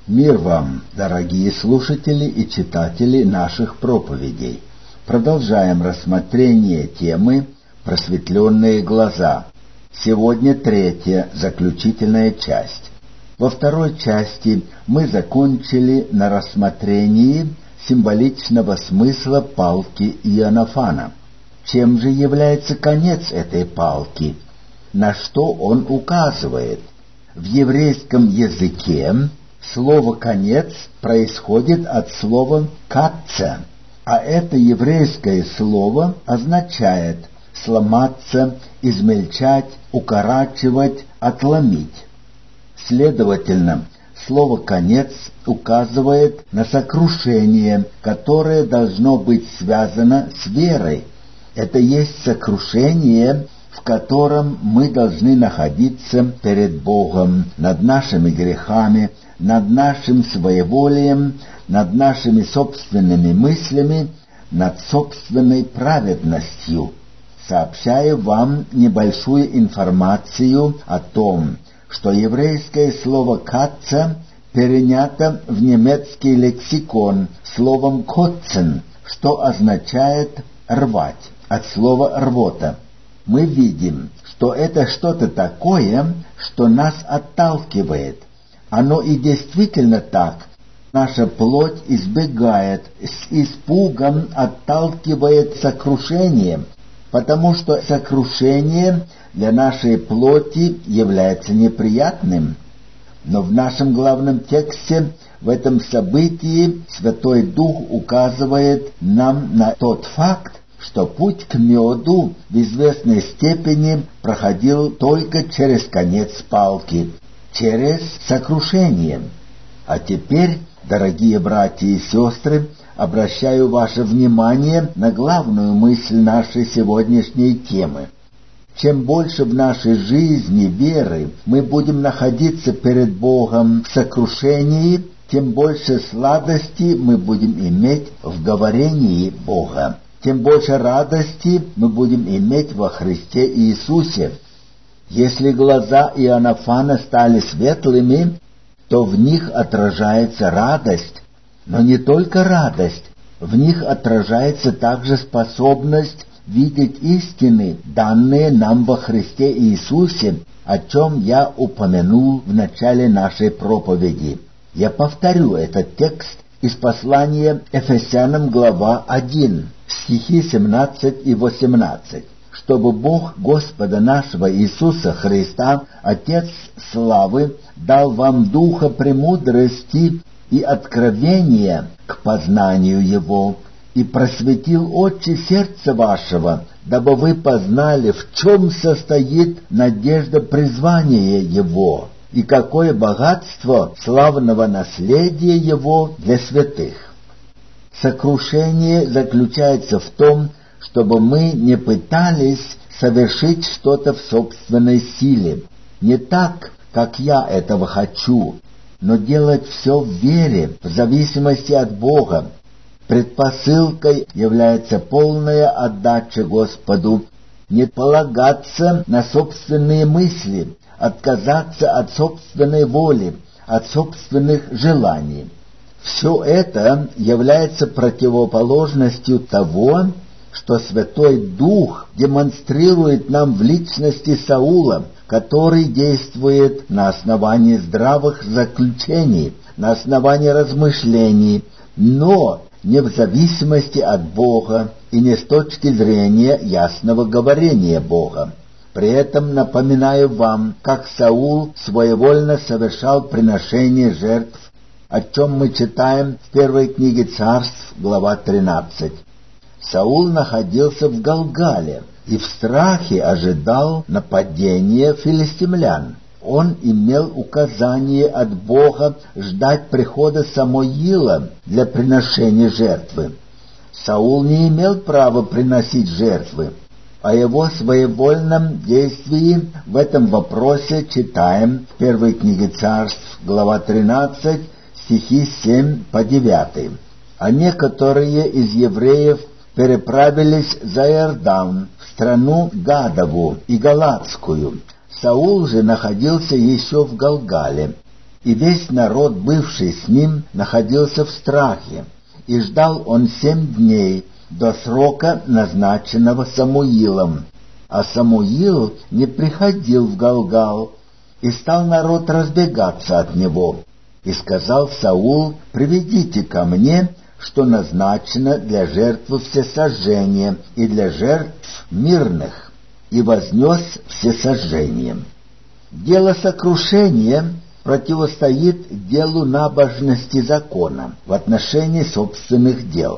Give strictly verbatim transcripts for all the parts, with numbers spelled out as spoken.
Мир вам, дорогие слушатели и читатели наших проповедей. Продолжаем рассмотрение темы «Просветленные глаза». Сегодня третья, заключительная часть. Во второй части мы закончили на рассмотрении символичного смысла палки Иоаннафана. Чем же является конец этой палки? На что он указывает? В еврейском языке слово «конец» происходит от слова «катца», а это еврейское слово означает сломаться, измельчать, укорачивать, отломить. Следовательно, слово «конец» указывает на сокрушение, которое должно быть связано с верой. Это есть сокрушение, в котором мы должны находиться перед Богом над нашими грехами, над нашим своеволием, над нашими собственными мыслями, над собственной праведностью. Сообщаю вам небольшую информацию о том, что еврейское слово «катца» перенято в немецкий лексикон словом «коцен», что означает «рвать», от слова «рвота». Мы видим, что это что-то такое, что нас отталкивает. Оно и действительно так. Наша плоть избегает, с испугом отталкивает сокрушение, потому что сокрушение для нашей плоти является неприятным. Но в нашем главном тексте, в этом событии, Святой Дух указывает нам на тот факт, что путь к меду в известной степени проходил только через конец палки, через сокрушение. А теперь, дорогие братья и сестры, обращаю ваше внимание на главную мысль нашей сегодняшней темы. Чем больше в нашей жизни веры мы будем находиться перед Богом в сокрушении, тем больше сладости мы будем иметь в говорении Бога, тем больше радости мы будем иметь во Христе Иисусе. Если глаза Иоаннафана стали светлыми, то в них отражается радость, но не только радость, в них отражается также способность видеть истины, данные нам во Христе Иисусе, о чем я упомянул в начале нашей проповеди. Я повторю этот текст из послания Ефесянам, глава один, стихи семнадцать и восемнадцать. «Чтобы Бог Господа нашего Иисуса Христа, Отец славы, дал вам духа премудрости и откровения к познанию Его, и просветил очи сердца вашего, дабы вы познали, в чем состоит надежда призвания Его, и какое богатство славного наследия Его для святых». Сокрушение заключается в том, чтобы мы не пытались совершить что-то в собственной силе, не так, как я этого хочу, но делать все в вере, в зависимости от Бога. Предпосылкой является полная отдача Господу, не полагаться на собственные мысли, отказаться от собственной воли, от собственных желаний. Все это является противоположностью того, что Святой Дух демонстрирует нам в личности Саула, который действует на основании здравых заключений, на основании размышлений, но не в зависимости от Бога и не с точки зрения ясного говорения Бога. При этом напоминаю вам, как Саул своевольно совершал приношение жертв, о чем мы читаем в первой книге Царств, глава тринадцать. Саул находился в Галгале и в страхе ожидал нападения филистимлян. Он имел указание от Бога ждать прихода Самуила для приношения жертвы. Саул не имел права приносить жертвы. О его своевольном действии в этом вопросе читаем в первой книге Царств, глава тринадцать, стихи семь по девять. А некоторые из евреев переправились за Иордан, в страну Гадову и Галатскую. Саул же находился еще в Галгале. и весь народ, бывший с ним, находился в страхе, и ждал он семь дней до срока, назначенного Самуилом. А Самуил не приходил в Галгал, и стал народ разбегаться от него. И сказал Саул: «Приведите ко мне, что назначено для жертвы всесожжения и для жертв мирных», и вознес всесожжение. Дело сокрушения противостоит делу набожности закона в отношении собственных дел.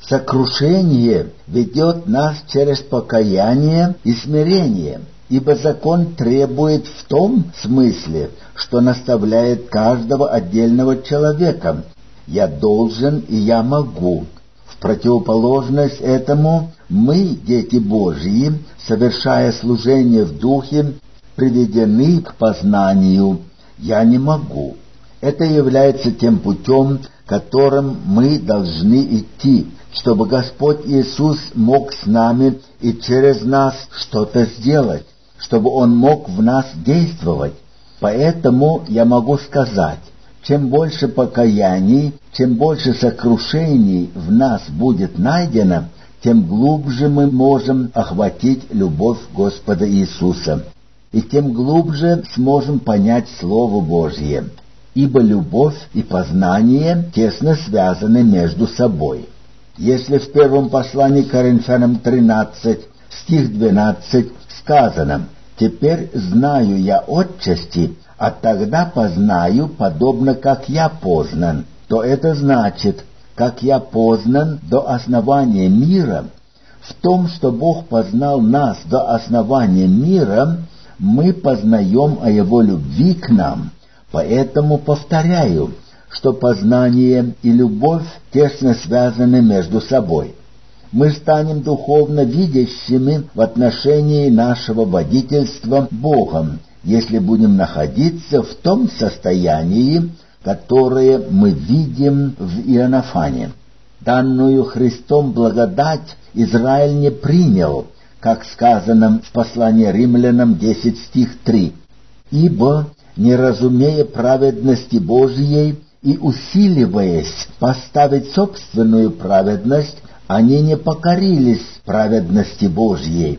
Сокрушение ведет нас через покаяние и смирение, ибо закон требует в том смысле, что наставляет каждого отдельного человека: «Я должен и я могу». В противоположность этому мы, дети Божьи, совершая служение в духе, приведены к познанию «я не могу». Это является тем путем, которым мы должны идти, чтобы Господь Иисус мог с нами и через нас что-то сделать, чтобы Он мог в нас действовать. Поэтому я могу сказать, чем больше покаяний, чем больше сокрушений в нас будет найдено, тем глубже мы можем охватить любовь Господа Иисуса, и тем глубже сможем понять Слово Божье, ибо любовь и познание тесно связаны между собой. Если в первом послании к Коринфянам тринадцать, стих двенадцать сказано: «Теперь знаю я отчасти, а тогда познаю, подобно как я познан», то это значит, как я познан до основания мира. В том, что Бог познал нас до основания мира, мы познаем о Его любви к нам. Поэтому повторяю, что познание и любовь тесно связаны между собой. Мы станем духовно видящими в отношении нашего водительства Богом, если будем находиться в том состоянии, которое мы видим в Иоаннафане. Данную Христом благодать Израиль не принял, как сказано в послании Римлянам десять стих три. «Ибо, не разумея праведности Божией и усиливаясь поставить собственную праведность, они не покорились праведности Божьей».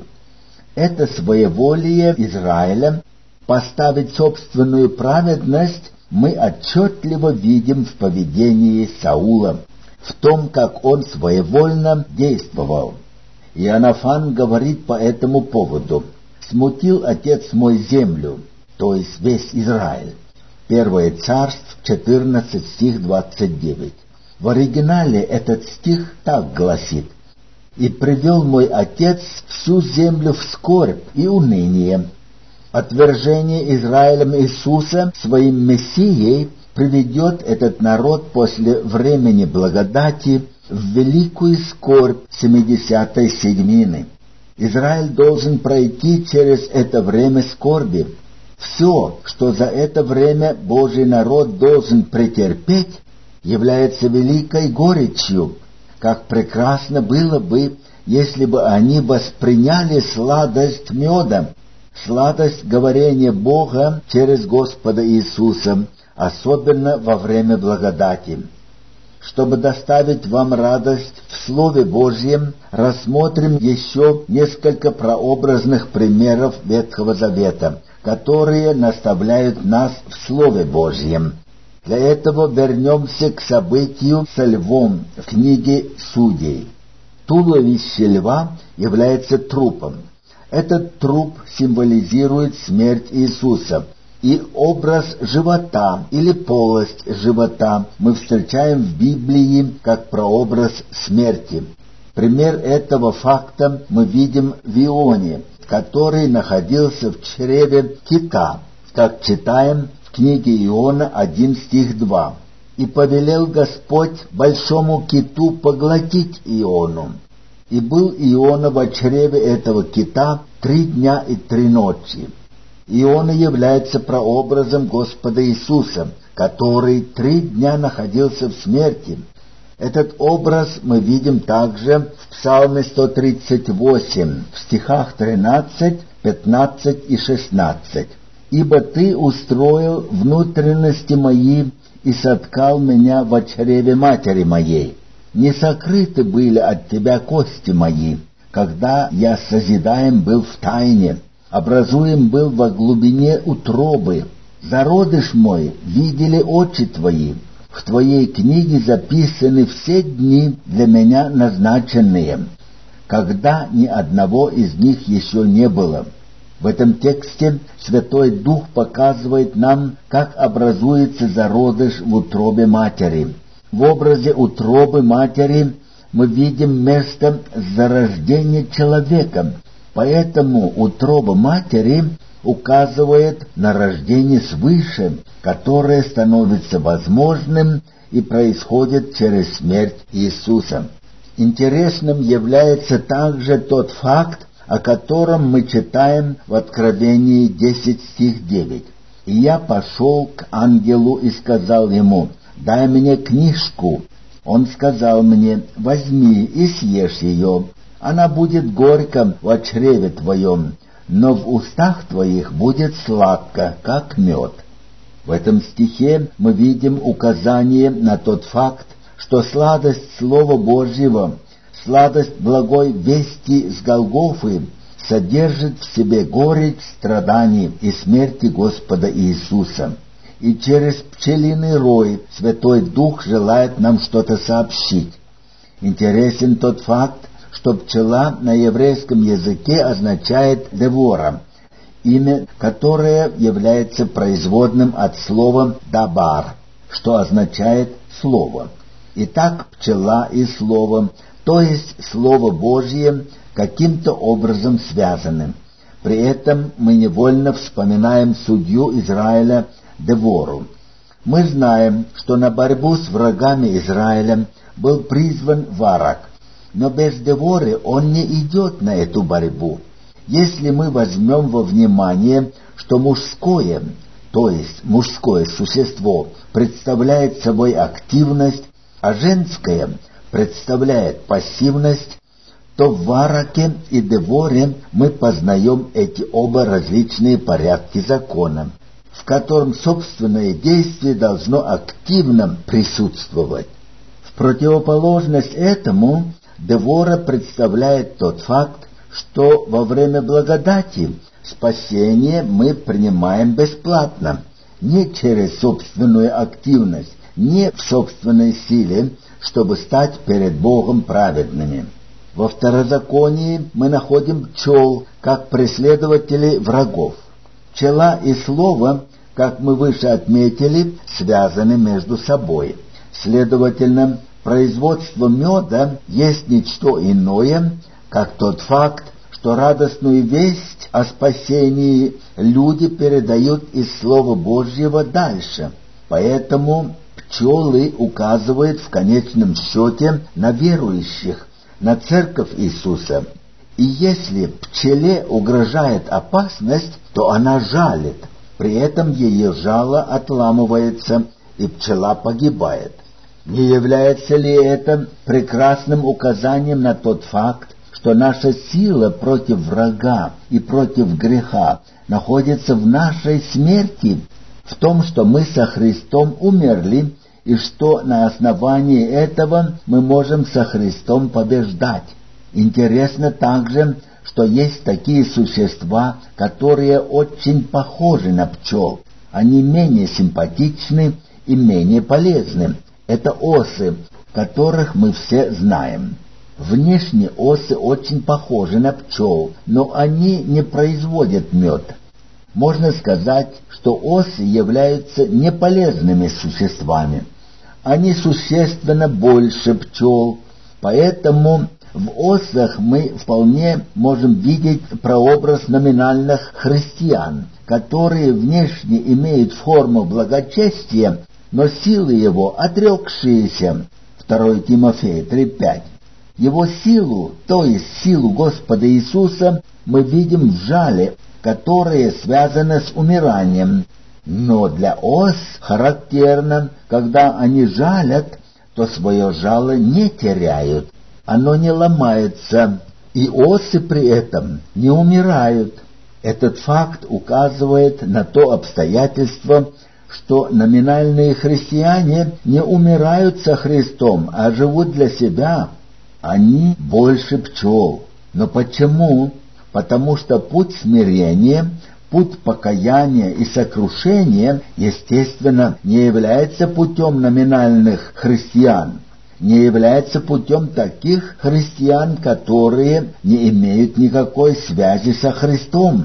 Это своеволие Израиля поставить собственную праведность мы отчетливо видим в поведении Саула, в том, как он своевольно действовал. Иоаннафан говорит по этому поводу: «Смутил отец мой землю», то есть весь Израиль. Первое Царств четырнадцать, стих двадцать девять. В оригинале этот стих так гласит: «И привел мой отец всю землю в скорбь и уныние». Отвержение Израилем Иисуса своим Мессией приведет этот народ после времени благодати в великую скорбь семидесятой седьмины. Израиль должен пройти через это время скорби. Все, что за это время Божий народ должен претерпеть, является великой горечью. Как прекрасно было бы, если бы они восприняли сладость меда, сладость говорения Бога через Господа Иисуса, особенно во время благодати. Чтобы доставить вам радость в Слове Божьем, рассмотрим еще несколько прообразных примеров Ветхого Завета, которые наставляют нас в Слове Божьем. Для этого вернемся к событию со львом в книге Судей. Туловище льва является трупом. Этот труп символизирует смерть Иисуса, и образ живота или полость живота мы встречаем в Библии как прообраз смерти. Пример этого факта мы видим в Ионе, который находился в чреве кита, как читаем в книге Иона один стих два. «И повелел Господь большому киту поглотить Иону. И был Иона во чреве этого кита три дня и три ночи». Иона является прообразом Господа Иисуса, который три дня находился в смерти. Этот образ мы видим также в Псалме сто тридцать восемь, в стихах тринадцать, пятнадцать и шестнадцать. ибо Ты устроил внутренности мои и соткал меня в чреве матери моей. Не сокрыты были от Тебя кости мои, когда я созидаем был в тайне, образуем был во глубине утробы. Зародыш мой видели очи Твои, в Твоей книге записаны все дни для меня назначенные, когда ни одного из них еще не было. В этом тексте Святой Дух показывает нам, как образуется зародыш в утробе матери. В образе утробы матери мы видим место зарождения человека, поэтому утроба матери указывает на рождение свыше, которое становится возможным и происходит через смерть Иисуса. Интересным является также тот факт, о котором мы читаем в Откровении десять стих девять. «И я пошел к ангелу и сказал ему: дай мне книжку. Он сказал мне: возьми и съешь ее. Она будет горька в чреве твоем, но в устах твоих будет сладко, как мед». В этом стихе мы видим указание на тот факт, что сладость Слова Божьего, сладость благой вести с Голгофы содержит в себе горечь страданий и смерти Господа Иисуса. И через пчелиный рой Святой Дух желает нам что-то сообщить. Интересен тот факт, что пчела на еврейском языке означает «девора», имя которое является производным от слова «дабар», что означает «слово». Итак, пчела и слово, то есть Слово Божье, каким-то образом связаны. При этом мы невольно вспоминаем судью Израиля Девору. Мы знаем, что на борьбу с врагами Израиля был призван Варак, но без Деворы он не идет на эту борьбу. Если мы возьмем во внимание, что мужское, то есть мужское существо, представляет собой активность, а женское представляет пассивность, то в Вараке и Деворе мы познаем эти оба различные порядки закона, в котором собственное действие должно активно присутствовать. В противоположность этому Девора представляет тот факт, что во время благодати спасение мы принимаем бесплатно, не через собственную активность, не в собственной силе, чтобы стать перед Богом праведными. Во Второзаконии мы находим пчел как преследователей врагов. Пчела и слово, как мы выше отметили, связаны между собой. Следовательно, производство меда есть ничто иное, как тот факт, что радостную весть о спасении люди передают из Слова Божьего дальше. Поэтому пчелы указывают в конечном счете на верующих, на церковь Иисуса. И если пчеле угрожает опасность, то она жалит. При этом ее жало отламывается, и пчела погибает. Не является ли это прекрасным указанием на тот факт, что наша сила против врага и против греха находится в нашей смерти, в том, что мы со Христом умерли, и что на основании этого мы можем со Христом побеждать? Интересно также, что есть такие существа, которые очень похожи на пчел. Они менее симпатичны и менее полезны. Это осы, которых мы все знаем. Внешне осы очень похожи на пчел, но они не производят мед. Можно сказать, что осы являются неполезными существами. Они существенно больше пчел, поэтому в осах мы вполне можем видеть прообраз номинальных христиан, которые внешне имеют форму благочестия, но силы его отрекшиеся. второе Тимофея три пять. Его силу, то есть силу Господа Иисуса, мы видим в жале, которое связано с умиранием. Но для ос характерно, когда они жалят, то свое жало не теряют, оно не ломается, и осы при этом не умирают. Этот факт указывает на то обстоятельство, что номинальные христиане не умирают со Христом, а живут для себя. Они больше пчел. Но почему? Потому что путь смирения, путь покаяния и сокрушения, естественно, не является путем номинальных христиан, не является путем таких христиан, которые не имеют никакой связи со Христом.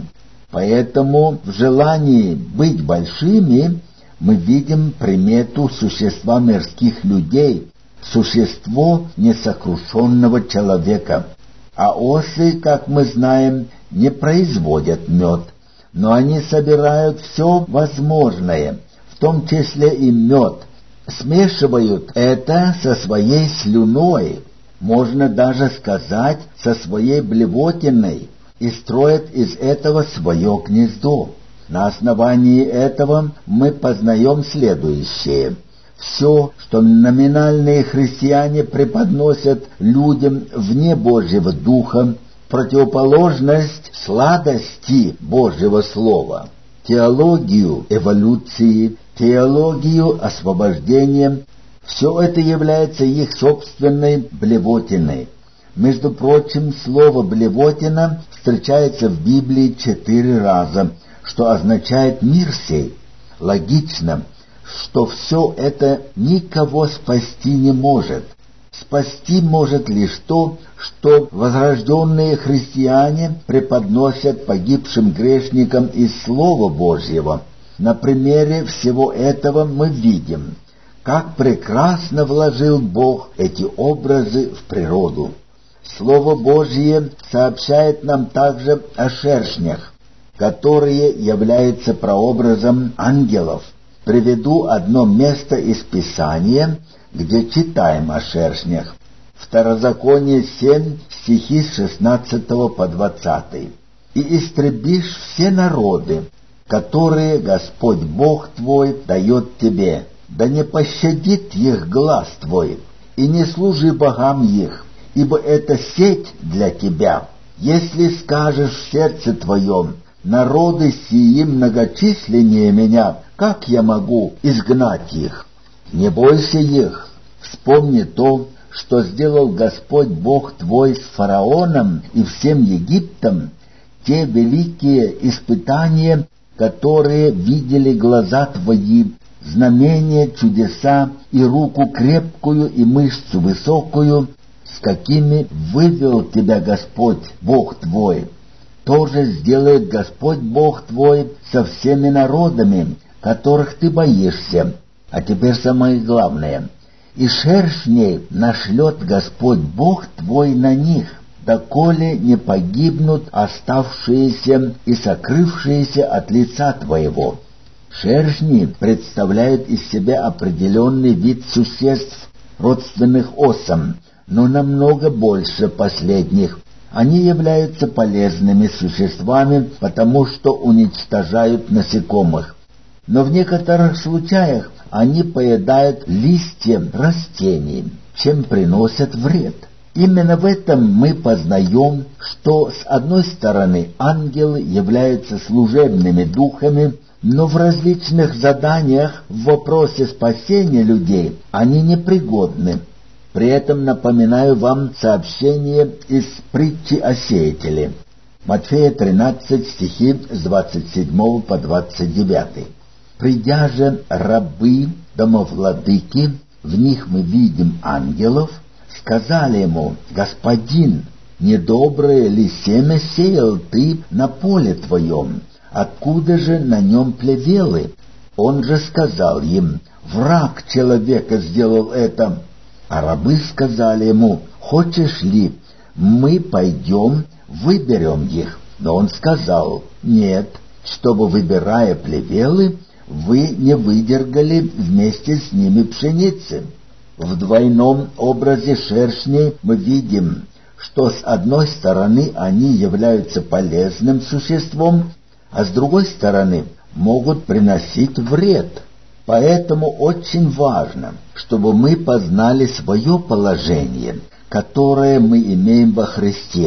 Поэтому в желании быть большими мы видим примету существа мирских людей, существо несокрушенного человека. А осы, как мы знаем, не производят мед, но они собирают все возможное, в том числе и мед, смешивают это со своей слюной, можно даже сказать, со своей блевотиной, и строят из этого свое гнездо. На основании этого мы познаем следующее. Все, что номинальные христиане преподносят людям вне Божьего Духа, противоположность сладости Божьего Слова, теологию эволюции, теологию освобождения, все это является их собственной блевотиной. Между прочим, слово «блевотина» встречается в Библии четыре раза, что означает «мир сей». Логично, что все это никого спасти не может. Спасти может лишь то, что возрожденные христиане преподносят погибшим грешникам из Слова Божьего. На примере всего этого мы видим, как прекрасно вложил Бог эти образы в природу. Слово Божье сообщает нам также о шершнях, которые являются прообразом ангелов. Приведу одно место из Писания, где читаем о шершнях. Второзаконие семь, стихи с шестнадцатого по двадцатый. «И истребишь все народы, которые Господь Бог твой дает тебе, да не пощадит их глаз твой, и не служи богам их, ибо это сеть для тебя. Если скажешь в сердце твоем: народы сии многочисленнее меня, как я могу изгнать их? Не бойся их, вспомни то, что сделал Господь Бог твой с фараоном и всем Египтом, те великие испытания, которые видели глаза твои, знамения, чудеса и руку крепкую и мышцу высокую, с какими вывел тебя Господь Бог твой. Тоже сделает Господь Бог твой со всеми народами, которых ты боишься. А теперь самое главное. И шершней нашлет Господь Бог твой на них, доколе не погибнут оставшиеся и сокрывшиеся от лица твоего». Шершни представляют из себя определенный вид существ, родственных осам, но намного больше последних. Они являются полезными существами, потому что уничтожают насекомых. Но в некоторых случаях они поедают листья растений, чем приносят вред. Именно в этом мы познаем, что с одной стороны ангелы являются служебными духами, но в различных заданиях в вопросе спасения людей они непригодны. При этом напоминаю вам сообщение из притчи о сеятеле. Матфея тринадцать, стихи с двадцать седьмого по двадцать девятый. «Придя же рабы домовладыки, в них мы видим ангелов, сказали ему: Господин, недоброе ли семя сеял ты на поле твоем? Откуда же на нем плевелы? Он же сказал им: враг человека сделал это. А рабы сказали ему: хочешь ли, мы пойдем, выберем их? Но он сказал: нет, чтобы, выбирая плевелы, вы не выдергали вместе с ними пшеницы. В двойном образе шершней мы видим, что с одной стороны они являются полезным существом, а с другой стороны могут приносить вред. Поэтому очень важно, чтобы мы познали свое положение, которое мы имеем во Христе,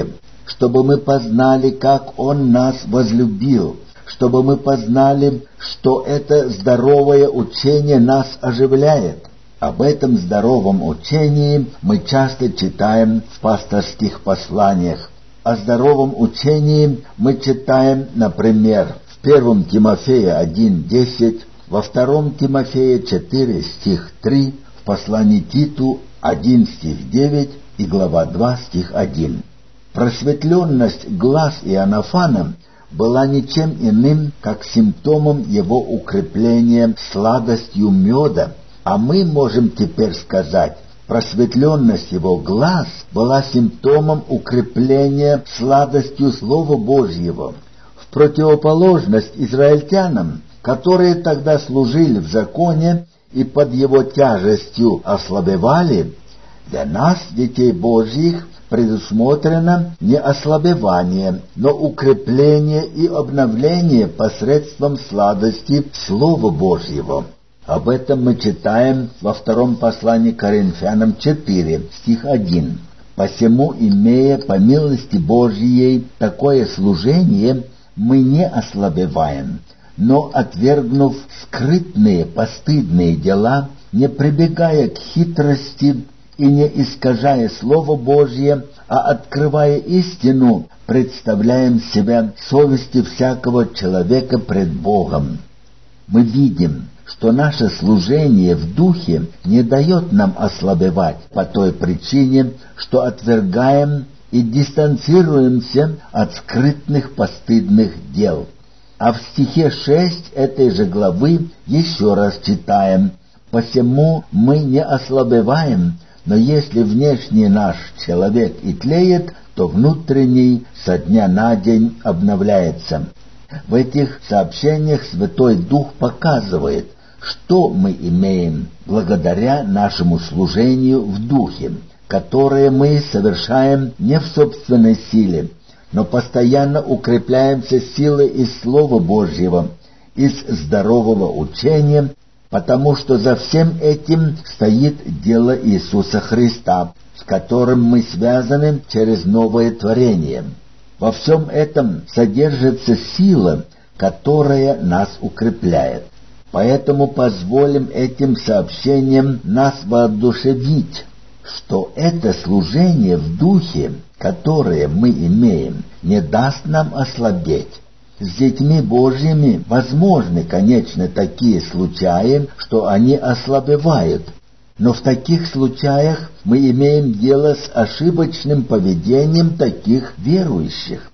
чтобы мы познали, как Он нас возлюбил, чтобы мы познали, что это здоровое учение нас оживляет. Об этом здоровом учении мы часто читаем в пасторских посланиях. О здоровом учении мы читаем, например, в первом Тимофея один десять, во втором Тимофея четыре стих три, в послании Титу один стих девять и глава два стих один. Просветленность глаз Иоаннафана была ничем иным, как симптомом его укрепления сладостью меда, а мы можем теперь сказать, просветленность его глаз была симптомом укрепления сладостью Слова Божьего. В противоположность израильтянам, которые тогда служили в законе и под его тяжестью ослабевали, для нас, детей Божьих, предусмотрено не ослабевание, но укрепление и обновление посредством сладости Слова Божьего. Об этом мы читаем во втором послании Коринфянам четыре, стих один. «Посему, имея по милости Божьей такое служение, мы не ослабеваем, но, отвергнув скрытные, постыдные дела, не прибегая к хитрости и не искажая Слово Божье, а открывая истину, представляем себя совести всякого человека пред Богом». Мы видим, что наше служение в духе не дает нам ослабевать по той причине, что отвергаем и дистанцируемся от скрытных постыдных дел. А в стихе шесть этой же главы еще раз читаем: «Посему мы не ослабеваем, но если внешний наш человек и тлеет, то внутренний со дня на день обновляется». В этих сообщениях Святой Дух показывает, что мы имеем благодаря нашему служению в Духе, которое мы совершаем не в собственной силе, но постоянно укрепляемся силой из Слова Божьего, из здорового учения, потому что за всем этим стоит дело Иисуса Христа, с которым мы связаны через новое творение. Во всем этом содержится сила, которая нас укрепляет. Поэтому позволим этим сообщениям нас воодушевить, что это служение в Духе, которое мы имеем, не даст нам ослабеть. С детьми Божьими возможны, конечно, такие случаи, что они ослабевают, но в таких случаях мы имеем дело с ошибочным поведением таких верующих.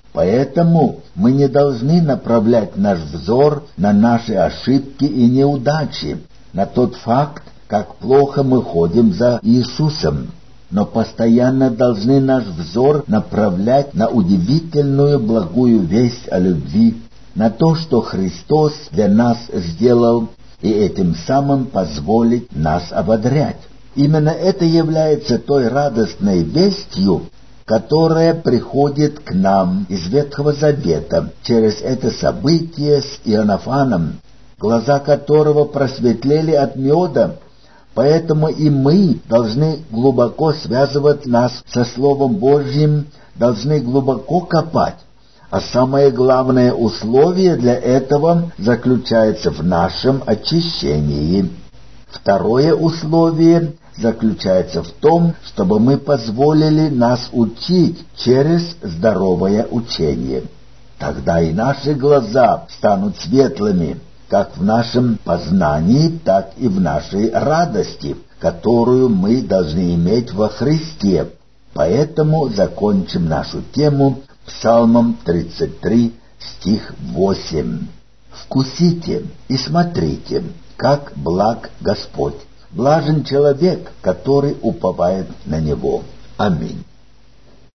Поэтому мы не должны направлять наш взор на наши ошибки и неудачи, на тот факт, как плохо мы ходим за Иисусом, но постоянно должны наш взор направлять на удивительную благую весть о любви, на то, что Христос для нас сделал, и этим самым позволить нас ободрять. Именно это является той радостной вестью, которая приходит к нам из Ветхого Завета через это событие с Иоаннафаном, глаза которого просветлели от меда. Поэтому и мы должны глубоко связывать нас со Словом Божьим, должны глубоко копать. А самое главное условие для этого заключается в нашем очищении. Второе условие заключается в том, чтобы мы позволили нас учить через здоровое учение. Тогда и наши глаза станут светлыми, как в нашем познании, так и в нашей радости, которую мы должны иметь во Христе. Поэтому закончим нашу тему Псалмом тридцать три, стих восемь. «Вкусите и смотрите, как благ Господь. Блажен человек, который уповает на Него». Аминь.